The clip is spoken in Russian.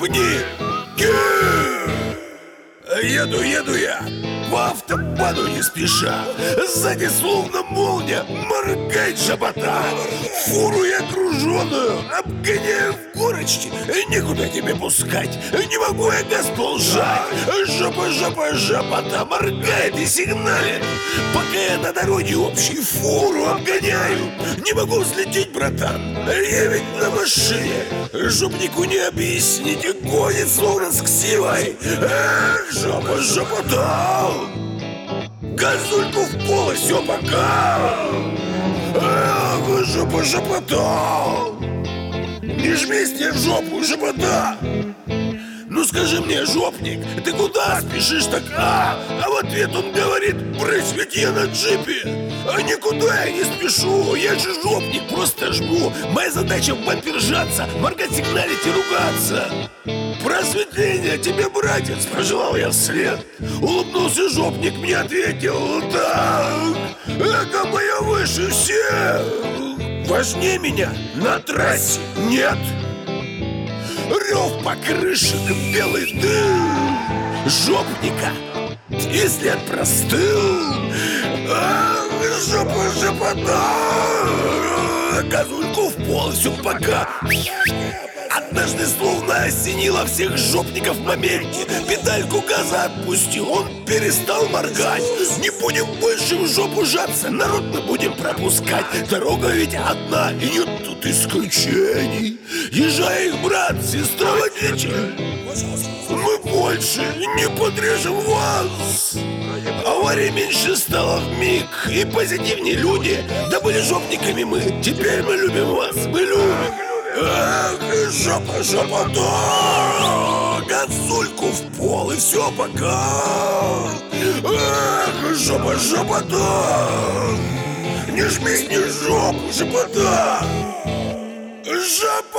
жопни! Еду я по автобану не спеша. Сзади словно молния моргает жабота. Фуру я груженую обгоняю в горочке. Никуда тебе пускать не могу я газ должать. Жопота моргает и сигналит. Пока я на дороге общей фуру обгоняю. Не могу взлететь, братан, я ведь на машине. Жопнику не объясните, гонит словно с ксивой. Эх, жопота! Газульку в пол, и все, пока! Эх, жопота! Не жмись мне в жопу, жопота! Ну скажи мне, жопник, ты куда спешишь так? А в ответ он говорит: брысь, ведь я на джипе. А никуда я не спешу, я же жопник, просто жму. Моя задача в бампер сжаться, моргать, сигналить и ругаться. Просветление тебе, братец, пожелал я вслед. Улыбнулся жопник, мне ответил: так, эго мое выше всех. Важнее меня на трассе нет. Рев покрышек, белый дым жопника и след простыл. Ах, жопота! Газульку в пол, все, пока. Однажды словно осенило всех жопников в моменте. Педальку газа отпустил, он перестал моргать. Не будем больше в жопу жаться, народ мы будем пропускать. Дорога ведь одна, и нет тут исключений. Езжай их, брат, сестра водитель, мы больше не подрежем вас. Аварий меньше стало вмиг, и позитивнее люди. Да были жопниками мы, теперь мы любим вас, мы любим. Эх, жопота! Газульку в пол, и все, пока! Эх, жопота! Не жмись мне жопу, жопота! Жопа!